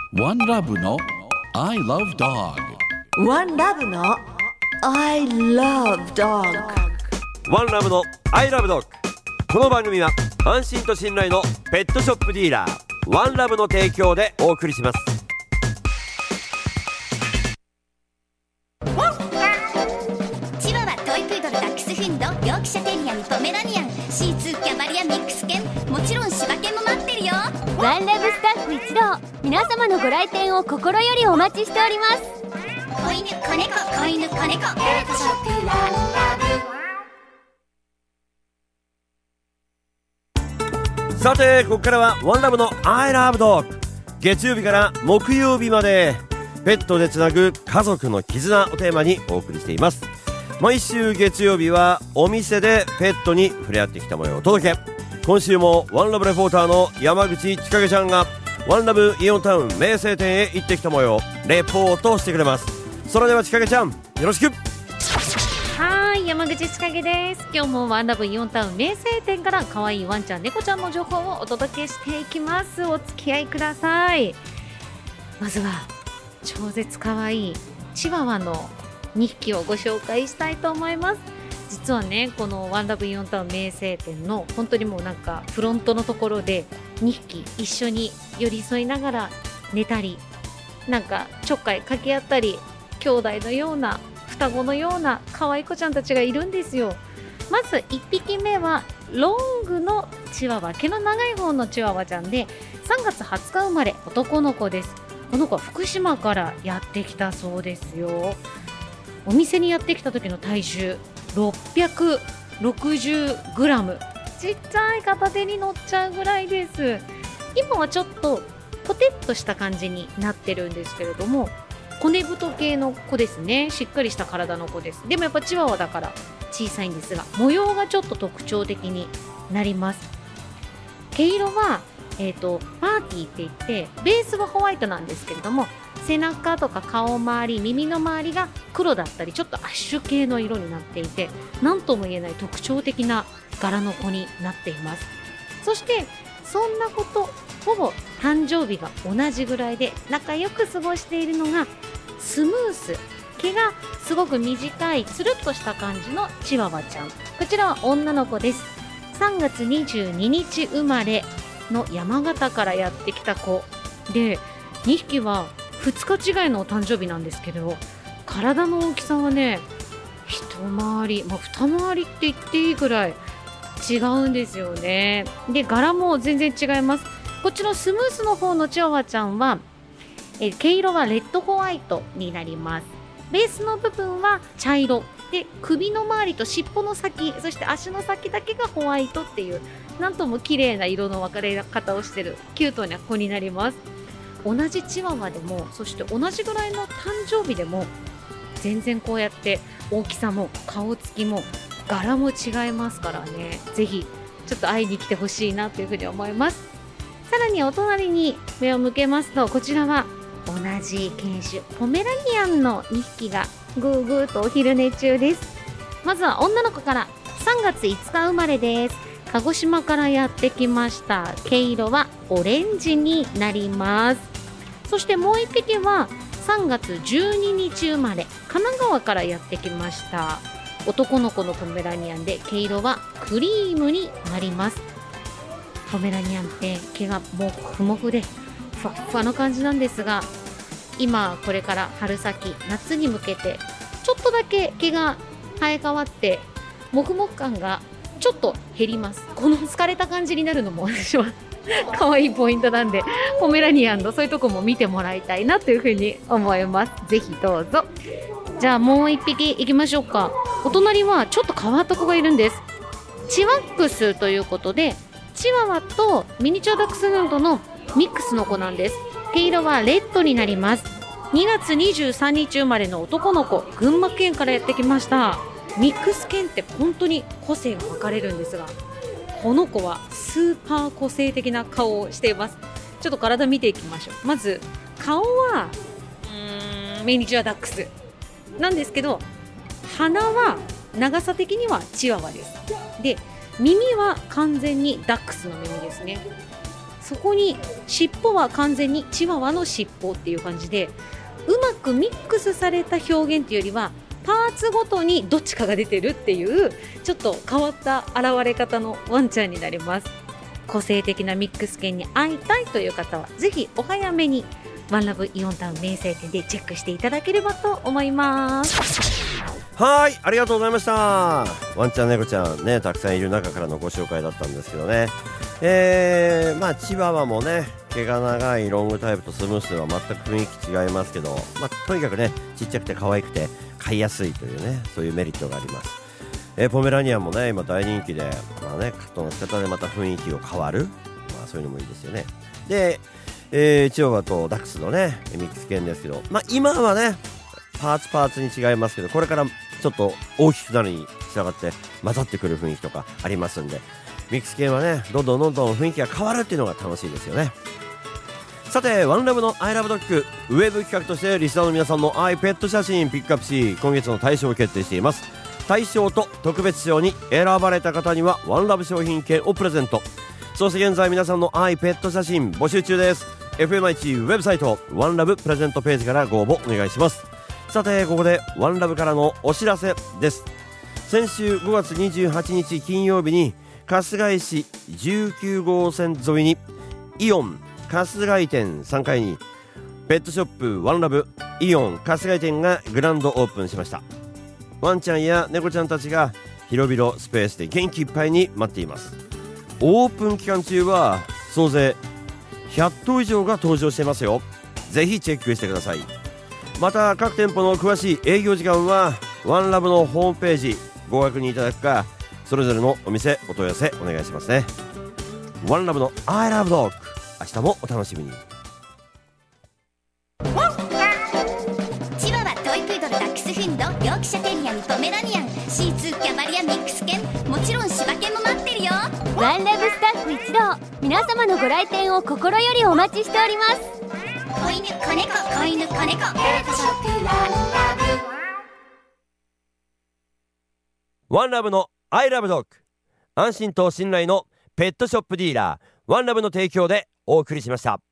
ワンラブの I love dog。 ワンラブの I love dog。 ワンラブの I love dog。 この番組は安心と信頼のペットショップディーラーワンラブの提供でお送りします。 チワワ、トイプードル、ダックスフンド、ヨークシャテリアン、ポメラニアン、シーツー、キャバリア、ミックス犬、もちろん柴犬も待ってるよ。 ワンラブスタッフ一同、皆様のご来店を心よりお待ちしております。 子犬、子猫、子犬、子猫、ペットショップワンラブ。さてここからはワンラブの I love dog。 月曜日から木曜日までペットでつなぐ家族の絆をテーマにお送りしています。毎週月曜日はお店でペットに触れ合ってきた模様をお届け。今週もワンラブレポーターの山口千景ちゃんがワンラブイオンタウン名声店へ行ってきた模様をレポートしてくれます。それでは千景ちゃん、よろしく。 はい、山口千景です。今日もワンラブイオンタウン名声店から可愛いワンちゃん猫ちゃんの情報をお届けしていきます。お付き合いください。まずは超絶可愛いチワワの2匹をご紹介したいと思います。実はね、このワンラブイオンタウン名声店の本当にもうなんかフロントのところで2匹一緒に寄り添いながら寝たり、なんかちょっかい掛け合ったり、兄弟のような双子のような可愛い子ちゃんたちがいるんですよ。まず1匹目はロングのチワワ、毛の長い方のチワワちゃんで3月20日生まれ、男の子です。この子は福島からやってきたそうですよ。お店にやってきた時の体重660g、 ちっちゃい片手に乗っちゃうぐらいです。今はちょっとポテッとした感じになってるんですけれども、骨太系の子ですね。しっかりした体の子です。でもやっぱチワワだから小さいんですが、模様がちょっと特徴的になります。毛色はパーティーって言ってベースはホワイトなんですけれども、背中とか顔周り、耳の周りが黒だったりちょっとアッシュ系の色になっていて、何とも言えない特徴的な柄の子になっています。そしてそんな子とほぼ誕生日が同じぐらいで仲良く過ごしているのがスムース、毛がすごく短いつるっとした感じのチワワちゃん。こちらは女の子です。3月22日生まれの山形からやってきた子で、2匹は2日違いのお誕生日なんですけど、体の大きさはね一回り、二回りって言っていいぐらい違うんですよね。で柄も全然違います。こっちのスムースの方のチワワちゃんは毛色はレッドホワイトになります。ベースの部分は茶色で、首の周りと尻尾の先、そして足の先だけがホワイトっていう、なんとも綺麗な色の分かれ方をしてるキュートな子になります。同じチワワでも、そして同じぐらいの誕生日でも全然こうやって大きさも顔つきも柄も違いますからね、ぜひちょっと会いに来てほしいなというふうに思います。さらにお隣に目を向けますと、こちらは同じ犬種ポメラニアンの2匹がぐーぐーとお昼寝中です。まずは女の子から3月5日生まれです。鹿児島からやってきました。毛色はオレンジになります。そしてもう1匹は3月12日生まれ、神奈川からやってきました。男の子のポメラニアンで毛色はクリームになります。ポメラニアンって毛がもふもふでふわっふわの感じなんですが、今これから春先夏に向けてちょっとだけ毛が生え変わってもふもふ感がちょっと減ります。この疲れた感じになるのも私は可愛いポイントなんで、ポメラニアンのそういうとこも見てもらいたいなというふうに思います。ぜひどうぞ。じゃあもう一匹いきましょうか。お隣はちょっと変わった子がいるんです。チワックスということで、チワワとミニチュアダックスフンドのミックスの子なんです。毛色はレッドになります。2月23日生まれの男の子、群馬県からやってきました。ミックス犬って本当に個性が分かれるんですが、この子はスーパー個性的な顔をしています。ちょっと体見ていきましょう。まず顔はミニチュアダックスなんですけど、鼻は長さ的にはチワワです。で、耳は完全にダックスの耳ですね。 そこに尻尾は完全にチワワの尻尾っていう感じで、うまくミックスされた表現っていうよりはパーツごとにどっちかが出てるっていうちょっと変わった現れ方のワンちゃんになります。個性的なミックス犬に会いたいという方はぜひお早めにワンラブイオンタウン名声店でチェックしていただければと思います。 はい、ありがとうございました。ワンちゃん猫ちゃんね、たくさんいる中からのご紹介だったんですけどね、チワワもね、毛が長いロングタイプとスムースでは全く雰囲気違いますけど、とにかくね、ちっちゃくて可愛くて飼いやすいというね、そういうメリットがあります。ポメラニアンもね、今大人気で、カットの仕方でまた雰囲気が変わる、そういうのもいいですよね。で、チワワとダックスのねミックス犬ですけど、今はねパーツに違いますけど、これからちょっと大きくなるに従って混ざってくる雰囲気とかありますんで、ミックス犬はねどんどん雰囲気が変わるっていうのが楽しいですよね。さて、ワンラブのアイラブドッグウェブ企画としてリスナーの皆さんのアイペット写真ピックアップし、今月の大賞を決定しています。大賞と特別賞に選ばれた方にはワンラブ商品券をプレゼント。そして現在皆さんのアイペット写真募集中です。 FMI1 ウェブサイトワンラブプレゼントページからご応募お願いします。さて、ここでワンラブからのお知らせです。先週5月28日金曜日に春日井市19号線沿いにイオン春日井店3階にペットショップワンラブイオン春日井店がグランドオープンしました。ワンちゃんや猫ちゃんたちが広々スペースで元気いっぱいに待っています。オープン期間中は総勢100頭以上が登場していますよ。ぜひチェックしてください。また各店舗の詳しい営業時間はワンラブのホームページご確認いただくか、それぞれのお店お問い合わせお願いしますね。ワンラブの I love dog、 明日もお楽しみに。 チワワ、トイプードル、ダックスフンド、ヨークシャテリアにポメラニアン、シーツー、キャバリア、ミックス犬、もちろん柴犬も待ってるよ。 ワンラブスタッフ一同、皆様のご来店を心よりお待ちしております。 子犬、子猫、子犬、子猫、ペットショップワンラブ。 ワンラブの I love dog、 安心と信頼のペットショップディーラーワンラブの提供でお送りしました。